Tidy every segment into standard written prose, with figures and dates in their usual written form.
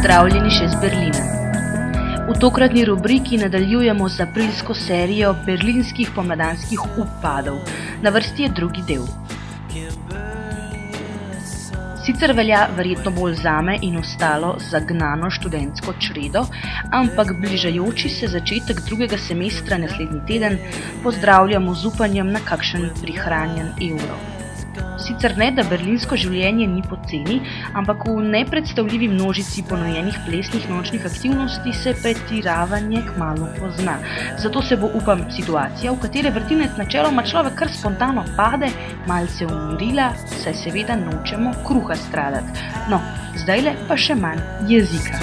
Pozdravljeni še z Berlina. V tokratni rubriki nadaljujemo z aprilsko serijo berlinskih pomladanskih upadov. Na vrsti je drugi del. Sicer velja verjetno bolj zame in ostalo zagnano študentsko čredo, ampak bližajoči se začetek drugega semestra naslednji teden pozdravljamo z upanjem na kakšen prihranjen evro. Sicer ne, da berlinsko življenje ni poceni, ampak v nepredstavljivi množici ponujenih plesnih nočnih aktivnosti se pretiravanje kmalu pozna. Zato se bo, upam, situacija, v katere vrtinec načeloma človek kar spontano pade, malce umirila, saj seveda nočemo kruha stradati. No, zdajle pa še manj jezika.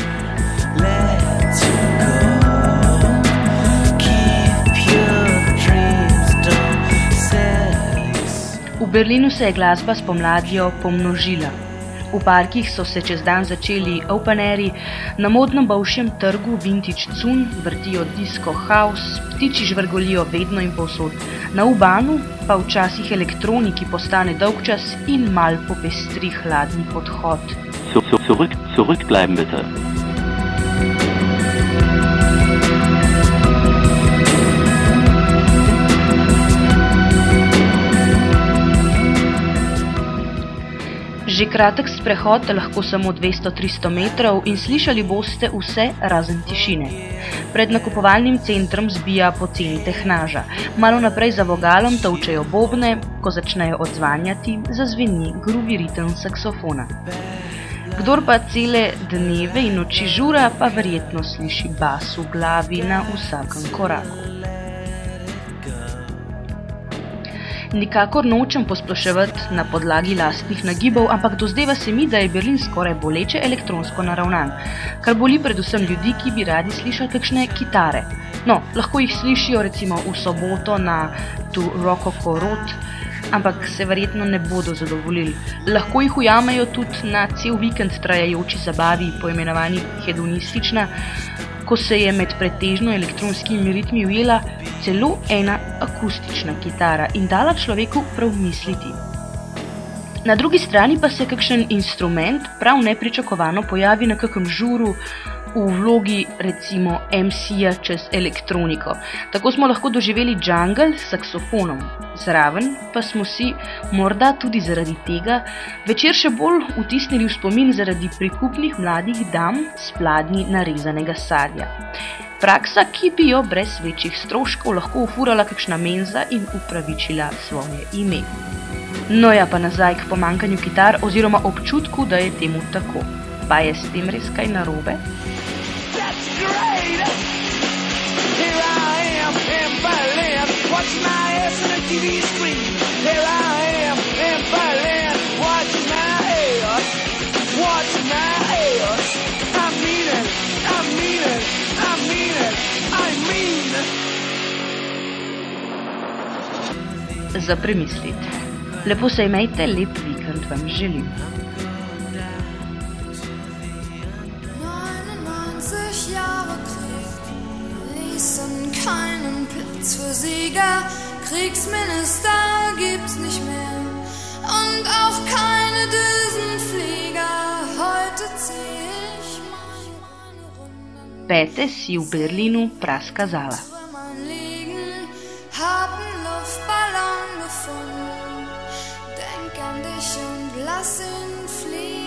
V Berlinu se je glasba s pomladjo pomnožila. V parkih so se čez dan začeli open-airi, na modnem Bovšjem trgu vintage cun vrtijo disco house, ptiči žvrgolijo vedno in povsod. Na Ubanu pa včasih elektroniki postane dolgčas in mal popestri hladni podhod. Zurück bleiben bitte. Že kratek sprehod, lahko samo 200-300 metrov in slišali boste vse razen tišine. Pred nakupovalnim centrom zbija poceni tehnaža. Malo naprej za vogalom tolčejo bobne, ko začnejo odzvanjati, zazveni groovy ritem saksofona. Kdor pa cele dneve in noči žura, pa verjetno sliši bas v glavi na vsakem koraku. Nikakor nočem posploševati na podlagi lastnih nagibov, ampak dozdeva se mi, da je Berlin skoraj boleče elektronsko naravnan, kar boli predvsem ljudi, ki bi radi slišali kakšne kitare. No, lahko jih slišijo recimo v soboto na Tu Rococo Road, ampak se verjetno ne bodo zadovoljili. Lahko jih ujamejo tudi na cel vikend trajajoči zabavi, poimenovani hedonistična, ko se je med pretežno elektronskimi ritmi ujela celo ena akustična kitara in dala človeku prav misliti. Na drugi strani pa se kakšen instrument prav nepričakovano pojavi na kakem žuru v vlogi recimo MC-ja čez elektroniko. Tako smo lahko doživeli jungle s saksofonom. Zraven pa smo si, morda tudi zaradi tega, večer še bolj vtisnili v spomin zaradi prikupnih mladih dam s pladnji narezanega sadja. Praksa, ki bi jo brez večjih stroškov lahko ufurala kakšna menza in upravičila svoje ime. No ja, pa nazaj k pomankanju kitar oziroma občutku, da je temu tako. Pa je s tem res kaj narobe? Za premisliti. Lepo se imejte, lep vikend vam želim. Keinen Platz für Sieger, Kriegsminister gibt's nicht mehr und auch keine Düsenflieger. Heute zieh ich meine Runden. Pete si v Berlinu praska zala. Hab einen Luftballon gefunden, denk an dich und lass ihn fliegen.